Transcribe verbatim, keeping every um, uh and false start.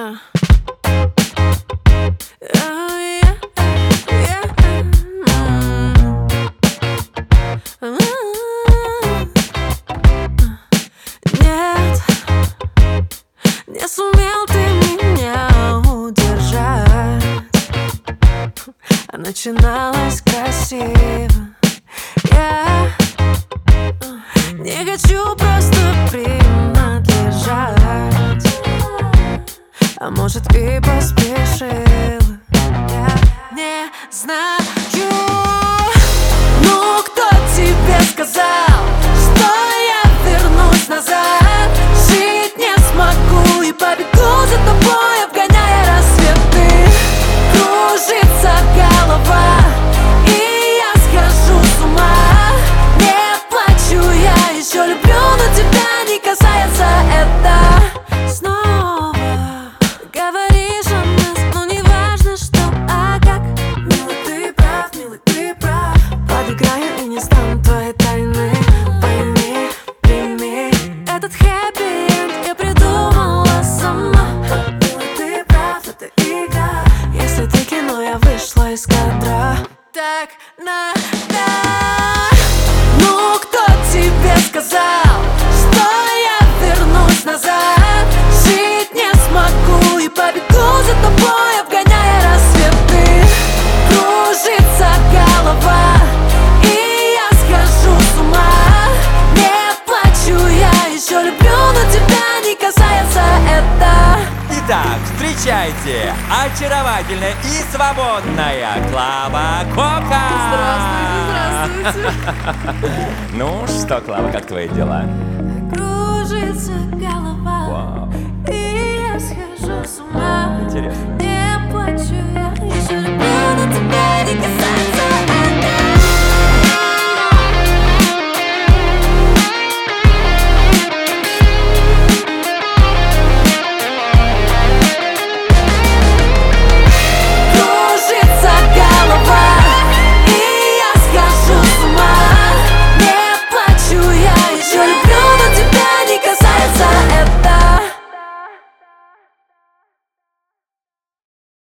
меня. Нет, не сумел ты меня удержать. Начиналось красиво. Я не хочу просто принадлежать. А может и поспешила. Я не знаю. Ну кто тебе сказал, что я вернусь назад? Жить не смогу и побегу за тобой, обгоняя рассветы. Кружится голова, и я схожу с ума. Не плачу, я еще люблю, но тебя не касается это. Снова говоришь о нас, но не важно что, а как. Милый, ты прав, милый, ты прав. Подыграю и не стану твоей тайны. Пойми, прими этот хэппи-энд я придумала сама. Милый, ты прав, это игра. Если ты кино, я вышла из кадра. Так надо. Ну кто тебе сказал, что я вернусь назад? Жить не смогу и побегу за тобой, обгоняя рассветы. Кружится голова, и я схожу с ума. Не плачу, я еще люблю, но тебя не касается это. Итак, встречайте, очаровательная и свободная Клава Кока! Здравствуйте, здравствуйте. Ну что, Клава, как твои дела? Кружится голова, Вау. и я схожу с ума. Интересно. Не